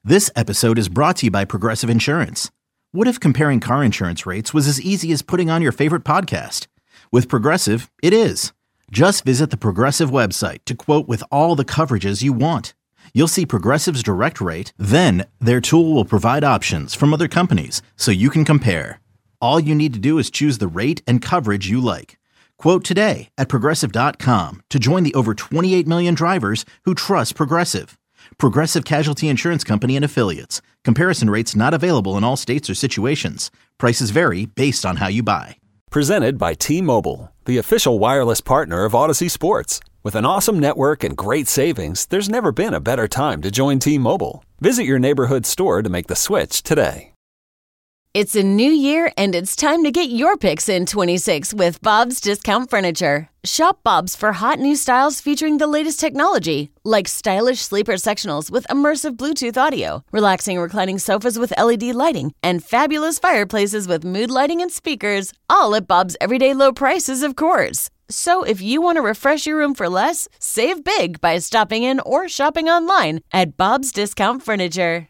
This episode is brought to you by Progressive Insurance. What if comparing car insurance rates was as easy as putting on your favorite podcast? With Progressive, it is. Just visit the Progressive website to quote with all the coverages you want. You'll see Progressive's direct rate, then their tool will provide options from other companies so you can compare. All you need to do is choose the rate and coverage you like. Quote today at Progressive.com to join the over 28 million drivers who trust Progressive. Progressive Casualty Insurance Company and Affiliates. Comparison rates not available in all states or situations. Prices vary based on how you buy. Presented by T-Mobile, the official wireless partner of Odyssey Sports. With an awesome network and great savings, there's never been a better time to join T-Mobile. Visit your neighborhood store to make the switch today. It's a new year, and it's time to get your picks in 26 with Bob's Discount Furniture. Shop Bob's for hot new styles featuring the latest technology, like stylish sleeper sectionals with immersive Bluetooth audio, relaxing reclining sofas with LED lighting, and fabulous fireplaces with mood lighting and speakers, all at Bob's everyday low prices, of course. So if you want to refresh your room for less, save big by stopping in or shopping online at Bob's Discount Furniture.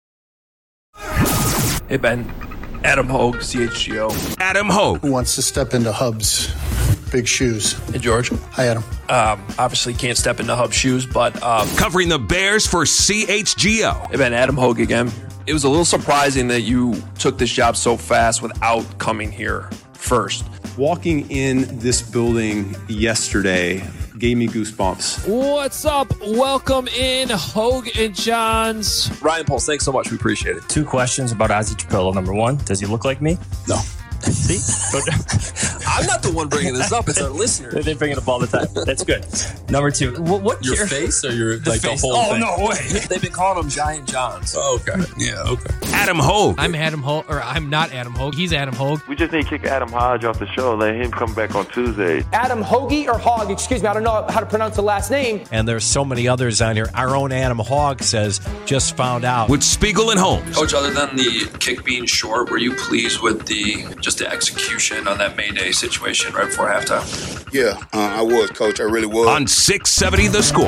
Hey, Ben. Adam Hogue, CHGO. Adam Hogue. Who wants to step into Hub's big shoes? Hey, George. Hi, Adam. Obviously can't step into Hub's shoes, but... Covering the Bears for CHGO. Hey, Ben, Adam Hogue again. It was a little surprising that you took this job so fast without coming here first. Walking in this building yesterday gave me goosebumps. What's up? Welcome in, Hogue and Johns. Ryan Pulse, thanks so much. We appreciate it. 2 questions about Ozzy Trapillo. Number 1, does he look like me? No. See? I'm not the one bringing this up. It's our listeners. They bring it up all the time. That's good. Number 2, what your face or your the whole thing? Oh, no way. They've been calling him Giant Johns. Oh, okay. Yeah, okay. Adam Hogue. I'm Adam Hogue, or I'm not Adam Hogue. He's Adam Hogue. We just need to kick Adam Hodge off the show and let him come back on Tuesday. Adam Hoagie or Hogg, excuse me, I don't know how to pronounce the last name. And there's so many others on here. Our own Adam Hogg says, just found out. With Spiegel and Holmes. Coach, other than the kick being short, were you pleased with the execution on that Mayday situation right before halftime? Yeah, I was, Coach. I really was. On 670 The Score.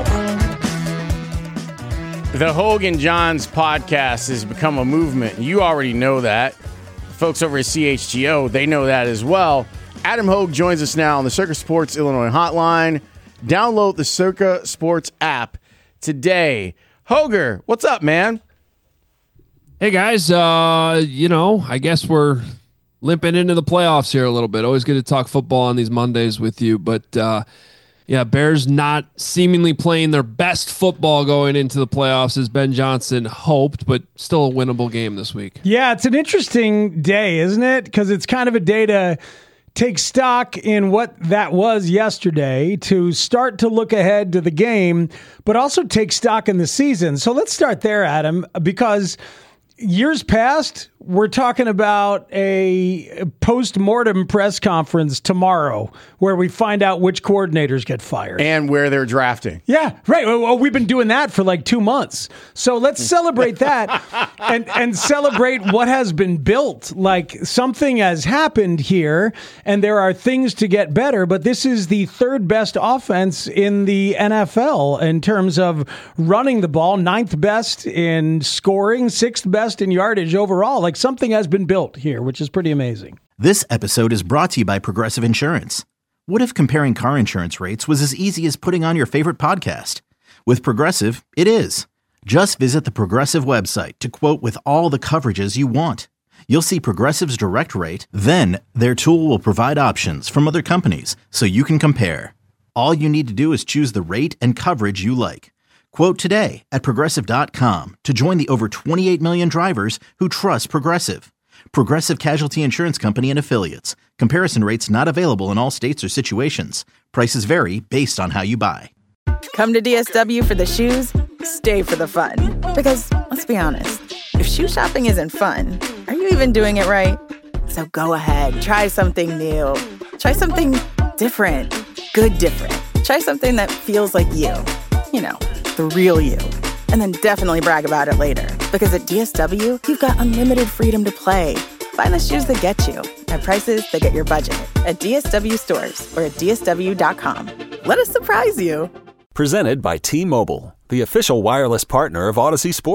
The Hogue and Johns podcast has become a movement. You already know that. Folks over at CHGO, they know that as well. Adam Hogue joins us now on the Circa Sports Illinois hotline. Download the Circa Sports app today. Hoger, what's up, man? Hey, guys. I guess we're limping into the playoffs here a little bit. Always good to talk football on these Mondays with you. But, Bears not seemingly playing their best football going into the playoffs as Ben Johnson hoped, but still a winnable game this week. Yeah, it's an interesting day, isn't it? Because it's kind of a day to take stock in what that was yesterday, to start to look ahead to the game, but also take stock in the season. So let's start there, Adam, because years past, we're talking about a post-mortem press conference tomorrow where we find out which coordinators get fired. And where they're drafting. Yeah, right. Well, we've been doing that for like 2 months. So let's celebrate that and celebrate what has been built. Like something has happened here and there are things to get better, but this is the third best offense in the NFL in terms of running the ball, 9th best in scoring, 6th best in yardage overall. Like something has been built here, which is pretty amazing. This episode is brought to you by Progressive Insurance. What if comparing car insurance rates was as easy as putting on your favorite podcast? With Progressive, it is. Just visit the Progressive website to quote with all the coverages you want. You'll see Progressive's direct rate, then their tool will provide options from other companies so you can compare. All you need to do is choose the rate and coverage you like. Quote today at Progressive.com to join the over 28 million drivers who trust Progressive. Progressive Casualty Insurance Company and Affiliates. Comparison rates not available in all states or situations. Prices vary based on how you buy. Come to DSW for the shoes, stay for the fun. Because, let's be honest, if shoe shopping isn't fun, are you even doing it right? So go ahead, try something new. Try something different. Good different. Try something that feels like you. You know, the real you. And then definitely brag about it later. Because at DSW, you've got unlimited freedom to play. Find the shoes that get you at prices that get your budget at DSW stores or at DSW.com. Let us surprise you. Presented by T-Mobile, the official wireless partner of Odyssey Sports.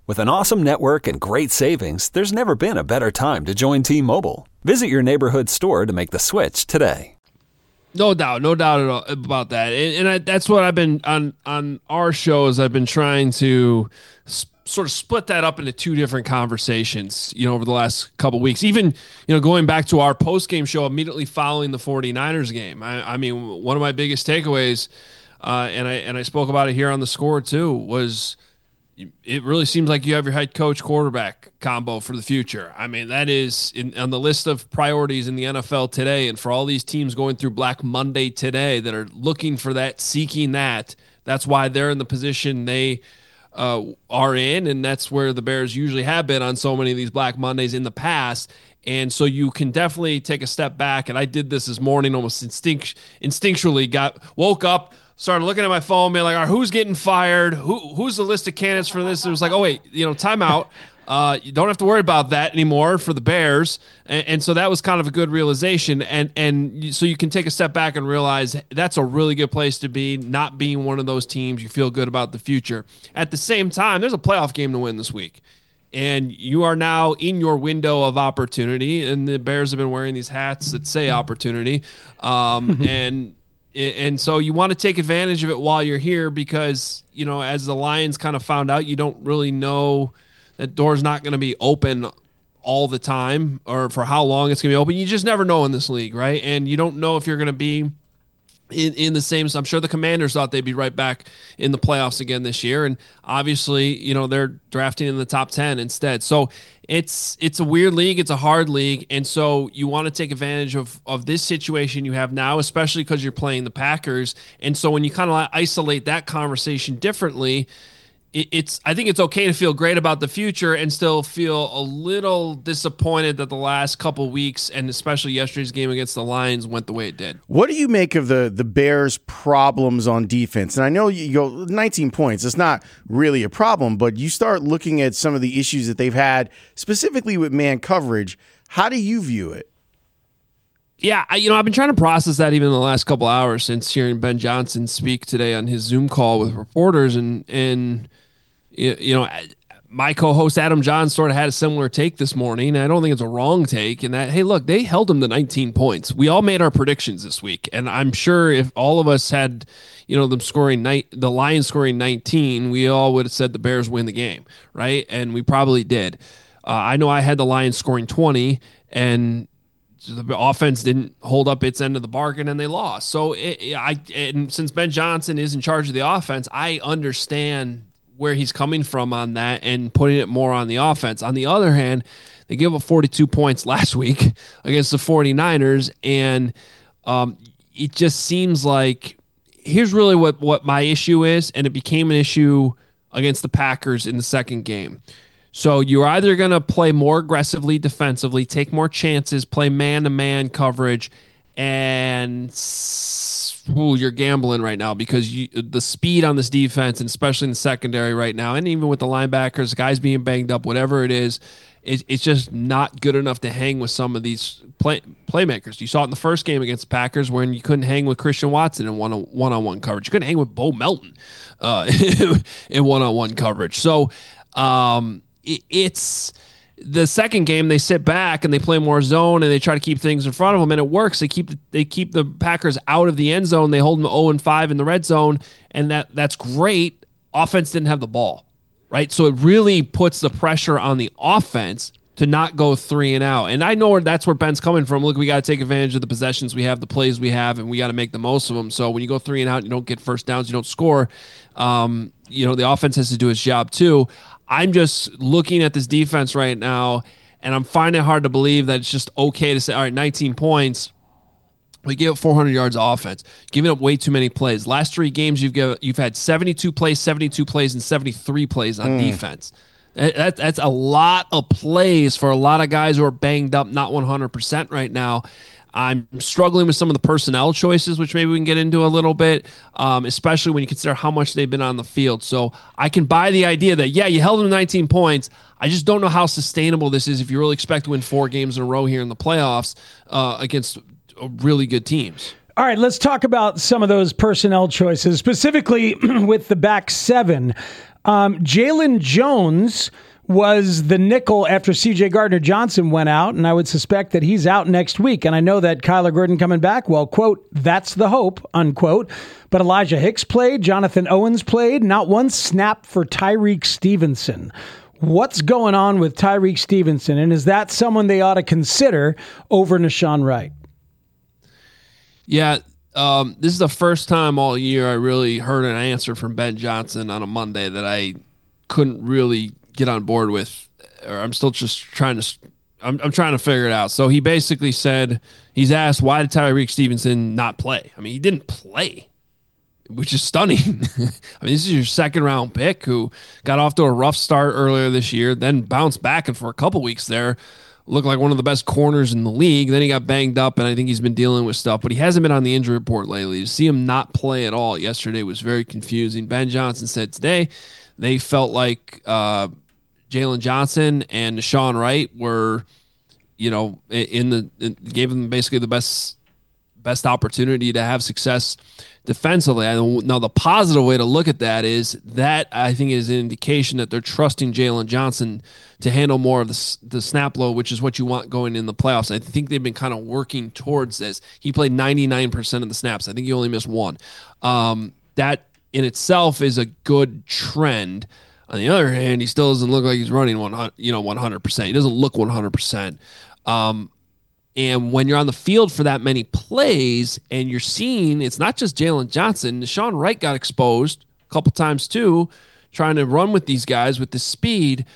With an awesome network and great savings, there's never been a better time to join T-Mobile. Visit your neighborhood store to make the switch today. No doubt at all about that. And that's what I've been on our shows. I've been trying to sort of split that up into two different conversations, over the last couple of weeks. Even, going back to our post-game show immediately following the 49ers game. I mean, one of my biggest takeaways, and I spoke about it here on The Score too, was it really seems like you have your head coach quarterback combo for the future. I mean, that is on the list of priorities in the NFL today. And for all these teams going through Black Monday today that are looking for that, seeking that, that's why they're in the position they are in. And that's where the Bears usually have been on so many of these Black Mondays in the past. And so you can definitely take a step back. And I did this morning almost instinctually, woke up, started looking at my phone, being like, all right, who's getting fired? Who's the list of candidates for this? It was like, oh, wait, timeout. You don't have to worry about that anymore for the Bears. And so that was kind of a good realization. And so you can take a step back and realize that's a really good place to be, not being one of those teams. You feel good about the future. At the same time, there's a playoff game to win this week. And you are now in your window of opportunity. And the Bears have been wearing these hats that say opportunity. And so you want to take advantage of it while you're here because, as the Lions kind of found out, you don't really know that door's not going to be open all the time or for how long it's going to be open. You just never know in this league, right? And you don't know if you're going to be in the same. So I'm sure the Commanders thought they'd be right back in the playoffs again this year. And obviously, they're drafting in the top 10 instead. So it's a weird league. It's a hard league. And so you want to take advantage of this situation you have now, especially because you're playing the Packers. And so when you kind of isolate that conversation differently, I think it's okay to feel great about the future and still feel a little disappointed that the last couple weeks and especially yesterday's game against the Lions went the way it did. What do you make of the Bears' problems on defense? And I know you go 19 points. It's not really a problem, but you start looking at some of the issues that they've had specifically with man coverage. How do you view it? Yeah, I've been trying to process that even in the last couple hours since hearing Ben Johnson speak today on his Zoom call with reporters and my co-host Adam John sort of had a similar take this morning. I don't think it's a wrong take in that, hey, look, they held them to 19 points. We all made our predictions this week. And I'm sure if all of us had, them scoring the Lions scoring 19, we all would have said the Bears win the game, right? And we probably did. I know I had the Lions scoring 20 and the offense didn't hold up its end of the bargain and they lost. So and since Ben Johnson is in charge of the offense, I understand where he's coming from on that and putting it more on the offense. On the other hand, they gave up 42 points last week against the 49ers. And it just seems like here's really what my issue is. And it became an issue against the Packers in the second game. So you're either going to play more aggressively defensively, take more chances, play man-to-man coverage, and you're gambling right now because the speed on this defense, and especially in the secondary right now, and even with the linebackers, guys being banged up, whatever it is, it's just not good enough to hang with some of these playmakers. You saw it in the first game against the Packers when you couldn't hang with Christian Watson in one-on-one coverage. You couldn't hang with Bo Melton in one-on-one coverage. So it's the second game, they sit back and they play more zone and they try to keep things in front of them, and it works. They keep the Packers out of the end zone. They hold them 0-5 in the red zone, and that's great. Offense didn't have the ball, right? So it really puts the pressure on the offense to not go 3 and out. And I know that's where Ben's coming from. Look, we got to take advantage of the possessions we have, the plays we have, and we got to make the most of them. So when you go 3 and out, you don't get first downs, you don't score. The offense has to do its job too. I'm just looking at this defense right now, and I'm finding it hard to believe that it's just okay to say, all right, 19 points. We gave up 400 yards of offense, giving up way too many plays. Last 3 games, you've had 72 plays, and 73 plays on defense. That's a lot of plays for a lot of guys who are banged up, not 100% right now. I'm struggling with some of the personnel choices, which maybe we can get into a little bit, especially when you consider how much they've been on the field. So I can buy the idea that, yeah, you held them to 19 points. I just don't know how sustainable this is if you really expect to win 4 games in a row here in the playoffs against really good teams. All right, let's talk about some of those personnel choices, specifically with the back 7. Jalen Jones was the nickel after C.J. Gardner-Johnson went out, and I would suspect that he's out next week. And I know that Kyler Gordon coming back, well, quote, that's the hope, unquote. But Elijah Hicks played, Jonathan Owens played, not one snap for Tyreek Stevenson. What's going on with Tyreek Stevenson, and is that someone they ought to consider over Nahshon Wright? Yeah, this is the first time all year I really heard an answer from Ben Johnson on a Monday that I couldn't really get on board with, or I'm still just trying to. I'm trying to figure it out. So he basically said, he's asked, why did Tyreek Stevenson not play? I mean, he didn't play, which is stunning. I mean, this is your second round pick who got off to a rough start earlier this year, then bounced back, and for a couple weeks there looked like one of the best corners in the league. Then he got banged up, and I think he's been dealing with stuff, but he hasn't been on the injury report lately. To see him not play at all yesterday was very confusing. Ben Johnson said today they felt like Jalen Johnson and Nahshon Wright were, gave them basically the best opportunity to have success defensively. Now, the positive way to look at that is that I think is an indication that they're trusting Jalen Johnson to handle more of the snap load, which is what you want going in the playoffs. I think they've been kind of working towards this. He played 99% of the snaps. I think he only missed one. That in itself is a good trend. On the other hand, he still doesn't look like he's running 100%. He doesn't look 100%. And when you're on the field for that many plays and you're seeing, it's not just Jalen Johnson. Nahshon Wright got exposed a couple times too, trying to run with these guys with the speed.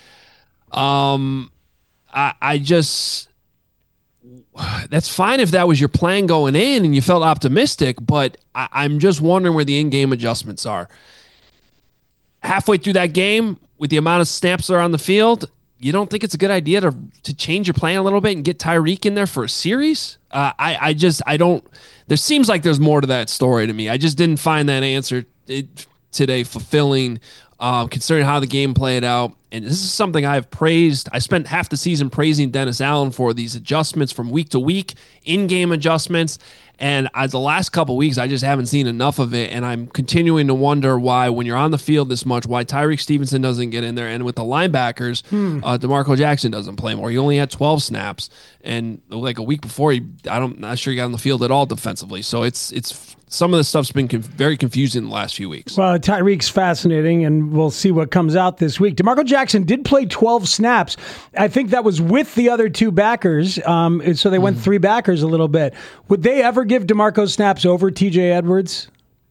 That's fine if that was your plan going in and you felt optimistic, but I'm just wondering where the in-game adjustments are. Halfway through that game, with the amount of snaps that are on the field, you don't think it's a good idea to change your plan a little bit and get Tyreek in there for a series? I don't. There seems like there's more to that story to me. I just didn't find that answer today fulfilling, considering how the game played out. And this is something I've praised. I spent half the season praising Dennis Allen for these adjustments from week to week, in-game adjustments. And the last couple of weeks, I just haven't seen enough of it. And I'm continuing to wonder why, when you're on the field this much, why Tyreek Stevenson doesn't get in there. And with the linebackers, DeMarco Jackson doesn't play more. He only had 12 snaps. And like a week before, I'm not sure he got on the field at all defensively. So it's some of the stuff's been very confusing the last few weeks. Well, Tyreek's fascinating, and we'll see what comes out this week. DeMarco Jackson did play 12 snaps. I think that was with the other two backers, so they went three backers a little bit. Would they ever give DeMarco snaps over TJ Edwards?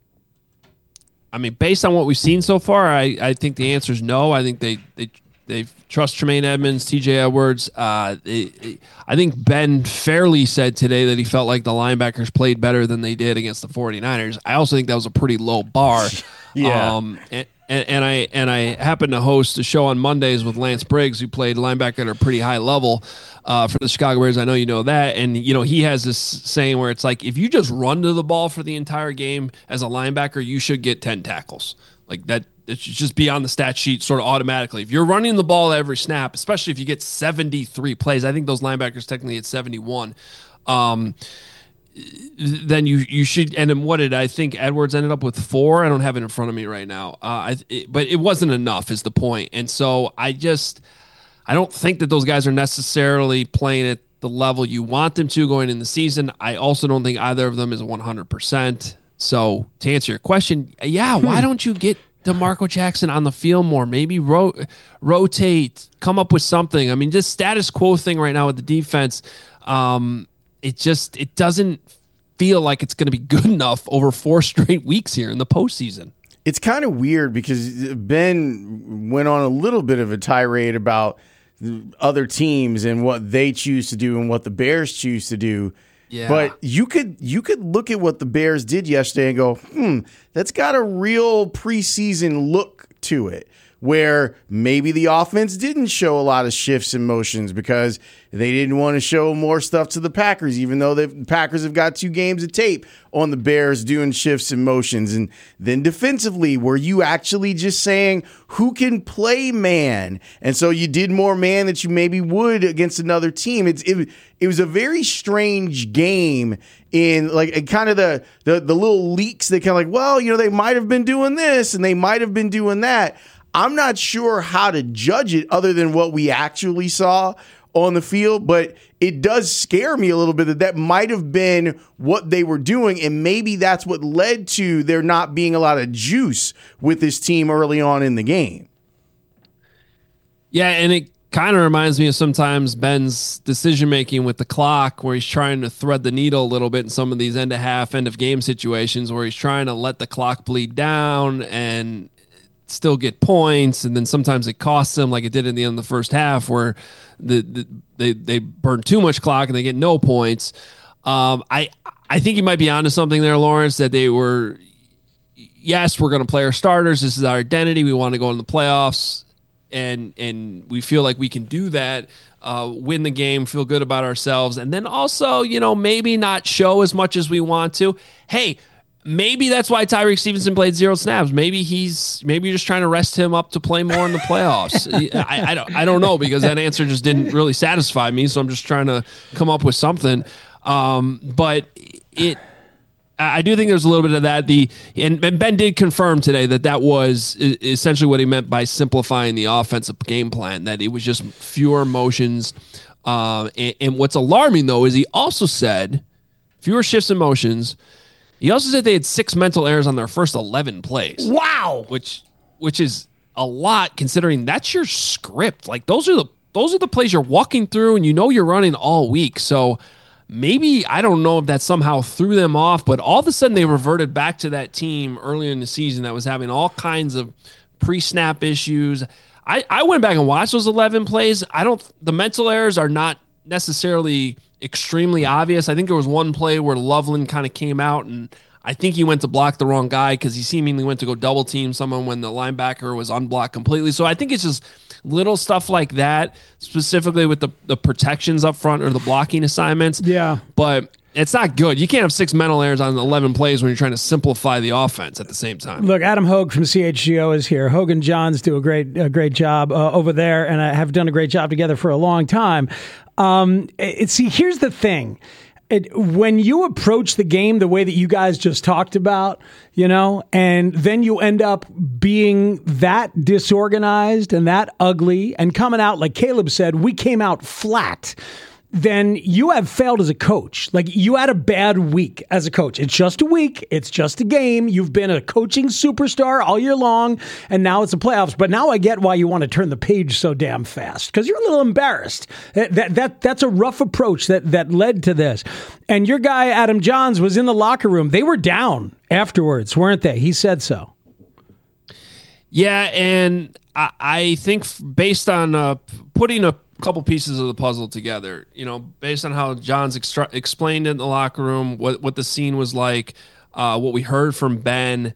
I mean, based on what we've seen so far, I think the answer is no. I think they trust Tremaine Edmonds, TJ Edwards. I think Ben fairly said today that he felt like the linebackers played better than they did against the 49ers. I also think that was a pretty low bar. Yeah. And I happened to host a show on Mondays with Lance Briggs, who played linebacker at a pretty high level for the Chicago Bears. I know you know that. And, he has this saying where it's like, if you just run to the ball for the entire game as a linebacker, you should get 10 tackles. Like that. It should just be on the stat sheet sort of automatically. If you're running the ball every snap, especially if you get 73 plays, I think those linebackers technically at 71, then you should. And then what did I think Edwards ended up with 4? I don't have it in front of me right now. But it wasn't enough is the point. And so I don't think that those guys are necessarily playing at the level you want them to going in the season. I also don't think either of them is 100%. So to answer your question, why don't you get DeMarco Jackson on the field more? Maybe rotate, come up with something. I mean, this status quo thing right now with the defense, it doesn't feel like it's going to be good enough over 4 straight weeks here in the postseason. It's kind of weird because Ben went on a little bit of a tirade about other teams and what they choose to do and what the Bears choose to do. Yeah. But you could look at what the Bears did yesterday and go, that's got a real preseason look to it, where maybe the offense didn't show a lot of shifts and motions because they didn't want to show more stuff to the Packers, even though the Packers have got 2 games of tape on the Bears doing shifts and motions. And then defensively, were you actually just saying who can play man? And so you did more man that you maybe would against another team. It was a very strange game in like kind of the little leaks that kind of like, well, they might have been doing this and they might have been doing that. I'm not sure how to judge it other than what we actually saw on the field, but it does scare me a little bit that might have been what they were doing, and maybe that's what led to there not being a lot of juice with this team early on in the game. Yeah, and it kind of reminds me of sometimes Ben's decision-making with the clock, where he's trying to thread the needle a little bit in some of these end-of-half, end-of-game situations where he's trying to let the clock bleed down and still get points, and then sometimes it costs them, like it did in the end of the first half, where they burn too much clock and they get no points. I think you might be onto something there, Lawrence, that they were, yes, we're going to play our starters. This is our identity. We want to go in the playoffs, and we feel like we can do that, win the game, feel good about ourselves, and then also, maybe not show as much as we want to. Hey, maybe that's why Tyreek Stevenson played 0 snaps. Maybe you're just trying to rest him up to play more in the playoffs. I don't know, because that answer just didn't really satisfy me. So I'm just trying to come up with something. But I do think there's a little bit of that. And Ben did confirm today that was essentially what he meant by simplifying the offensive game plan, that it was just fewer motions. And what's alarming, though, is he also said fewer shifts and motions. He also said they had 6 mental errors on their first 11 plays. Wow. Which is a lot, considering that's your script. Like, those are the plays you're walking through and you're running all week. So maybe, I don't know if that somehow threw them off, but all of a sudden they reverted back to that team earlier in the season that was having all kinds of pre-snap issues. I went back and watched those 11 plays. The mental errors are not necessarily extremely obvious. I think there was one play where Loveland kind of came out, and I think he went to block the wrong guy because he seemingly went to go double team someone when the linebacker was unblocked completely. So I think it's just little stuff like that, specifically with the protections up front or the blocking assignments. Yeah. But it's not good. You can't have 6 mental errors on 11 plays when you're trying to simplify the offense at the same time. Look, Adam Hogue from CHGO is here. Hogue and Johns do a great job over there, and have done a great job together for a long time. See, here's the thing. When you approach the game the way that you guys just talked about, and then you end up being that disorganized and that ugly and coming out, like Caleb said, we came out flat, then you have failed as a coach. Like, you had a bad week as a coach. It's just a week. It's just a game. You've been a coaching superstar all year long, and now it's the playoffs. But now I get why you want to turn the page so damn fast, because you're a little embarrassed. That's a rough approach that led to this. And your guy, Adam Johns, was in the locker room. They were down afterwards, weren't they? He said so. Yeah, and I think based on putting a couple pieces of the puzzle together, based on how Johns explained it in the locker room, what the scene was like, what we heard from Ben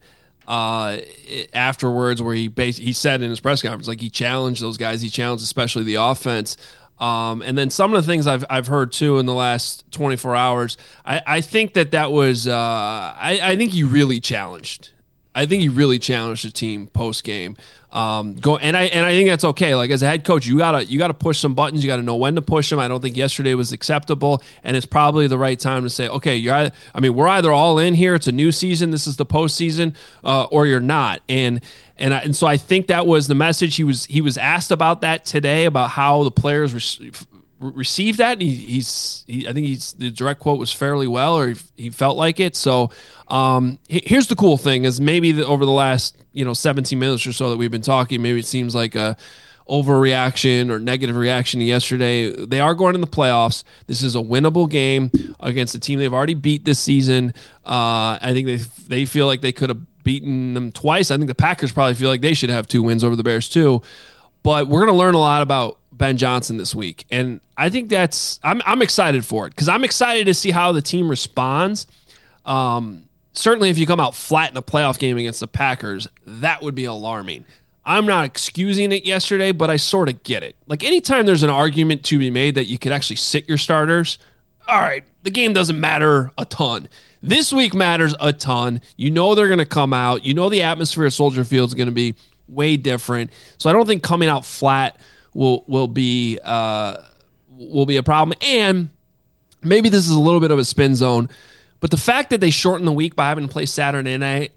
afterwards, where he said in his press conference, like, he challenged those guys, he challenged especially the offense, and then some of the things I've heard too in the last 24 hours. I think that was I think he really challenged. I think he really challenged the team post game. I think that's okay. Like, as a head coach, you gotta push some buttons. You gotta know when to push them. I don't think yesterday was acceptable, and it's probably the right time to say, okay, we're either all in here. It's a new season. This is the postseason, or you're not. And so I think that was the message. He was asked about that today, about how the players received that. I think the direct quote was fairly well, or he felt like it. So here's the cool thing is maybe over the last 17 minutes or so that we've been talking, maybe it seems like a overreaction or negative reaction to yesterday. They are going in the playoffs. This is a winnable game against a team they've already beat this season. I think they feel like they could have beaten them twice. I think the Packers probably feel like they should have 2 wins over the Bears too. But we're going to learn a lot about Ben Johnson this week, and I think I'm excited for it, because I'm excited to see how the team responds. Certainly if you come out flat in a playoff game against the Packers, that would be alarming. I'm not excusing it yesterday, but I sort of get it. Like, anytime there's an argument to be made that you could actually sit your starters, all right, the game doesn't matter a ton. This week matters a ton. They're going to come out. The atmosphere at Soldier Field is going to be way different. So I don't think coming out flat will be a problem. And maybe this is a little bit of a spin zone, but the fact that they shortened the week by having to play Saturday night,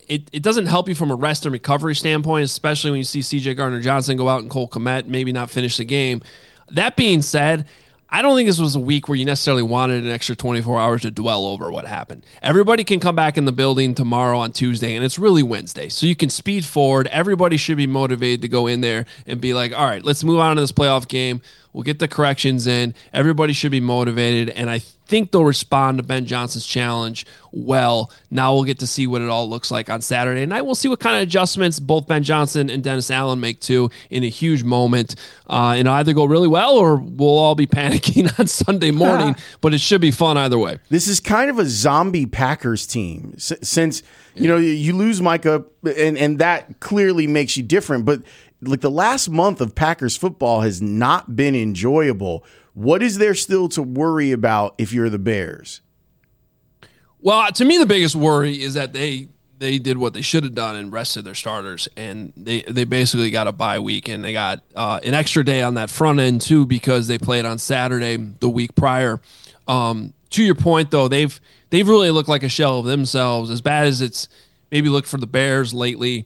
it doesn't help you from a rest and recovery standpoint, especially when you see CJ Gardner-Johnson go out and Cole Kmet maybe not finish the game. That being said, I don't think this was a week where you necessarily wanted an extra 24 hours to dwell over what happened. Everybody can come back in the building tomorrow on Tuesday, and it's really Wednesday. So you can speed forward. Everybody should be motivated to go in there and be like, all right, let's move on to this playoff game. We'll get the corrections in. Everybody should be motivated, and I think they'll respond to Ben Johnson's challenge well. Now we'll get to see what it all looks like on Saturday night. We'll see what kind of adjustments both Ben Johnson and Dennis Allen make too in a huge moment. And either go really well or we'll all be panicking on Sunday morning, but it should be fun either way. This is kind of a zombie Packers team since, you lose Micah and that clearly makes you different, but like the last month of Packers football has not been enjoyable. What is there still to worry about if you're the Bears? Well, to me, the biggest worry is that they did what they should have done and rested their starters, and they basically got a bye week, and they got an extra day on that front end too because they played on Saturday the week prior. To your point, though, they've really looked like a shell of themselves. As bad as it's maybe looked for the Bears lately,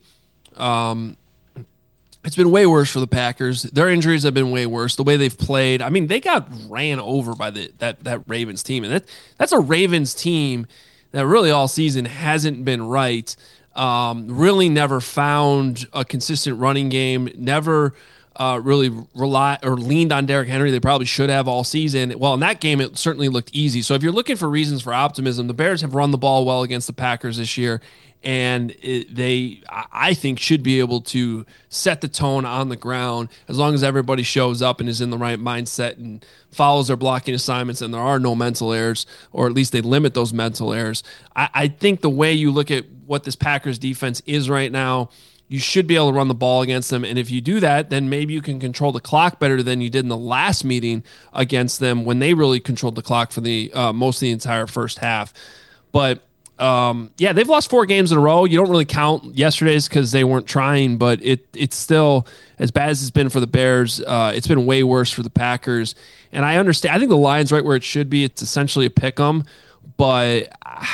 it's been way worse for the Packers. Their injuries have been way worse. The way they've played, I mean, they got ran over by that Ravens team, and that's a Ravens team that really all season hasn't been right. Really never found a consistent running game. Never really leaned on Derrick Henry. They probably should have all season. Well, in that game, it certainly looked easy. So if you're looking for reasons for optimism, the Bears have run the ball well against the Packers this year. And I think, should be able to set the tone on the ground as long as everybody shows up and is in the right mindset and follows their blocking assignments and there are no mental errors, or at least they limit those mental errors. I think the way you look at what this Packers defense is right now, you should be able to run the ball against them. And if you do that, then maybe you can control the clock better than you did in the last meeting against them when they really controlled the clock for the most of the entire first half. But they've lost 4 games in a row. You don't really count yesterday's because they weren't trying, but it's still, as bad as it's been for the Bears, it's been way worse for the Packers. And I understand. I think the line's right where it should be. It's essentially a pick 'em, but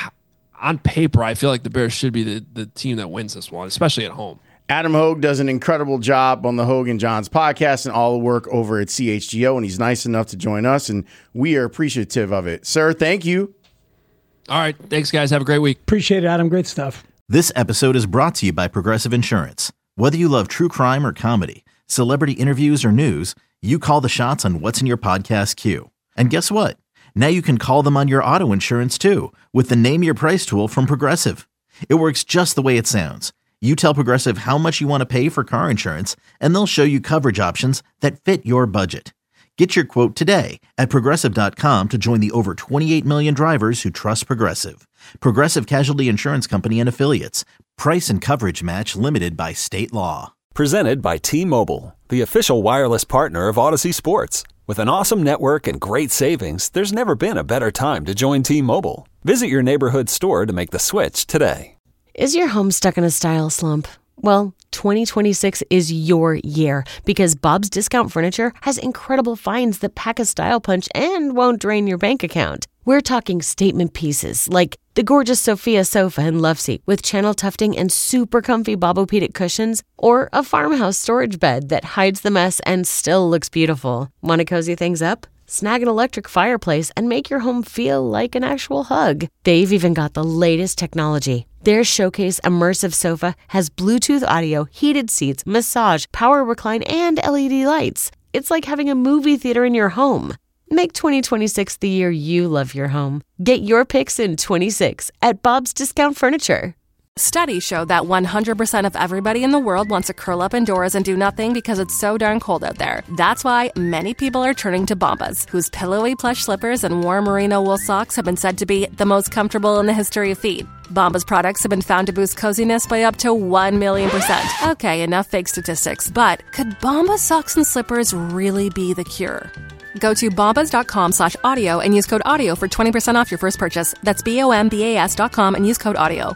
on paper, I feel like the Bears should be the team that wins this one, especially at home. Adam Hogue does an incredible job on the Hogue and Johns podcast and all the work over at CHGO, and he's nice enough to join us, and we are appreciative of it. Sir, thank you. All right. Thanks, guys. Have a great week. Appreciate it, Adam. Great stuff. This episode is brought to you by Progressive Insurance. Whether you love true crime or comedy, celebrity interviews or news, you call the shots on what's in your podcast queue. And guess what? Now you can call them on your auto insurance too with the Name Your Price tool from Progressive. It works just the way it sounds. You tell Progressive how much you want to pay for car insurance, and they'll show you coverage options that fit your budget. Get your quote today at Progressive.com to join the over 28 million drivers who trust Progressive. Progressive Casualty Insurance Company and Affiliates. Price and coverage match limited by state law. Presented by T-Mobile, the official wireless partner of Odyssey Sports. With an awesome network and great savings, there's never been a better time to join T-Mobile. Visit your neighborhood store to make the switch today. Is your home stuck in a style slump? Well, 2026 is your year because Bob's Discount Furniture has incredible finds that pack a style punch and won't drain your bank account. We're talking statement pieces like the gorgeous Sophia sofa and love seat with channel tufting and super comfy Bobopedic cushions, or a farmhouse storage bed that hides the mess and still looks beautiful. Want to cozy things up? Snag an electric fireplace and make your home feel like an actual hug. They've even got the latest technology. Their Showcase Immersive Sofa has Bluetooth audio, heated seats, massage, power recline, and LED lights. It's like having a movie theater in your home. Make 2026 the year you love your home. Get your picks in 26 at Bob's Discount Furniture. Studies show that 100% of everybody in the world wants to curl up indoors and do nothing because it's so darn cold out there. That's why many people are turning to Bombas, whose pillowy plush slippers and warm merino wool socks have been said to be the most comfortable in the history of feet. Bombas products have been found to boost coziness by up to 1,000,000%. Okay, enough fake statistics, but could Bombas socks and slippers really be the cure? Go to bombas.com/audio and use code AUDIO for 20% off your first purchase. That's BOMBAS.com and use code AUDIO.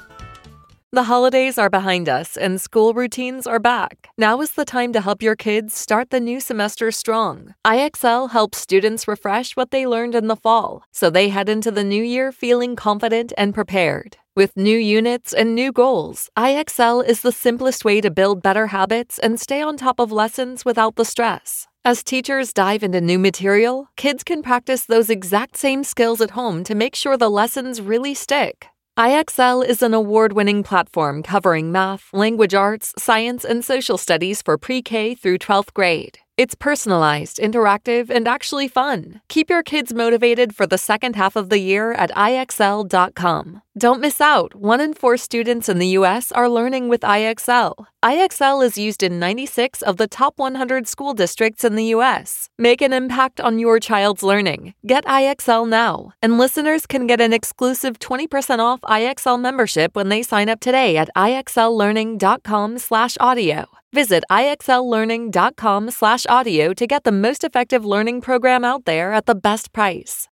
The holidays are behind us and school routines are back. Now is the time to help your kids start the new semester strong. IXL helps students refresh what they learned in the fall, so they head into the new year feeling confident and prepared. With new units and new goals, IXL is the simplest way to build better habits and stay on top of lessons without the stress. As teachers dive into new material, kids can practice those exact same skills at home to make sure the lessons really stick. IXL is an award-winning platform covering math, language arts, science, and social studies for pre-K through 12th grade. It's personalized, interactive, and actually fun. Keep your kids motivated for the second half of the year at IXL.com. Don't miss out. 1 in 4 students in the U.S. are learning with IXL. IXL is used in 96 of the top 100 school districts in the U.S. Make an impact on your child's learning. Get IXL now. And listeners can get an exclusive 20% off IXL membership when they sign up today at IXLlearning.com/audio. Visit IXLlearning.com/audio to get the most effective learning program out there at the best price.